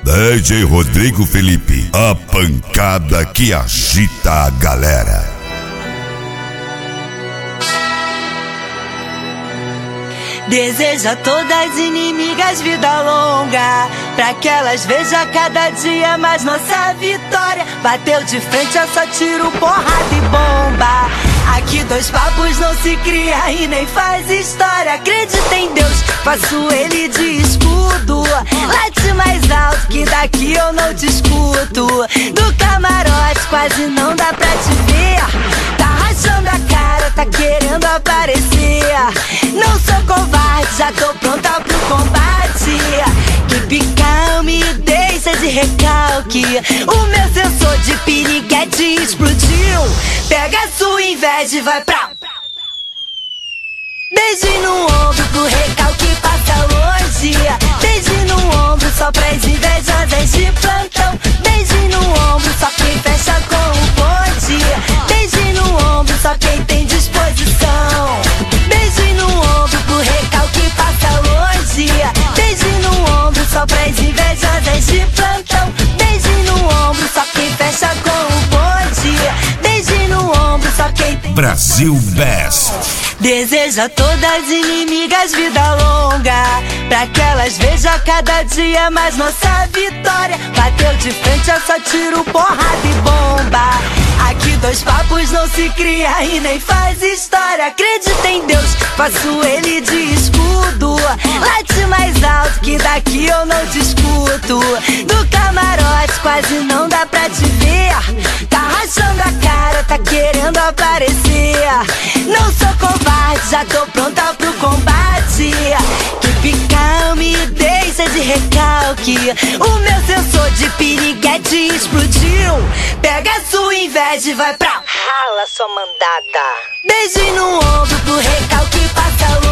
DJ Rodrigo Felipe, a pancada que agita a galera. Desejo a todas as inimigas vida longa, pra que elas vejam cada dia mais nossa vitória. Bateu de frente, eu só tiro porrada e bomba. Aqui dois papos não se cria e nem faz história. Acredita em Deus, faço ele de escudo. Late mais alto que daqui eu não te escuto. Do camarote quase não dá pra te ver. Tá rachando a cara, tá querendo aparecer. Não sou covarde, já tô pronta pro combate. Keep calm, deixa de recalque. O meu sensor de piriguete explodiu. Pega a sua inveja e vai pra... Beijo no ombro pro recalque passa longe. Beijo no ombro só pras invejosas de plantão. Beijo no ombro só quem fecha com o bonde. Beijo no ombro só quem tem disposição. Beijo no ombro pro recalque passa longe. Beijo no ombro só pras invejosas de plantão. Beijo no ombro só quem fecha com o bonde. Beijo no ombro só quem tem Brasil Best. Desejo a todas as inimigas vida longa, pra que elas vejam cada dia mais nossa vitória. Bateu de frente, eu só tiro porrada e bomba. Aqui dois papos não se cria e nem faz história. Acredita em Deus, faço ele de escudo. Late mais alto que daqui eu não te escuto. Do camarote quase não dá pra te ver. Tá rachando a cara, tá querendo aparecer. Não sou covarde, já tô pronta pro combate. Keep calm, deixa de recalque. O meu sensor de piriguete explodiu. Pega a sua inveja e vai pra... Rala sua mandada. Beijo no ombro pro recalque passa longe.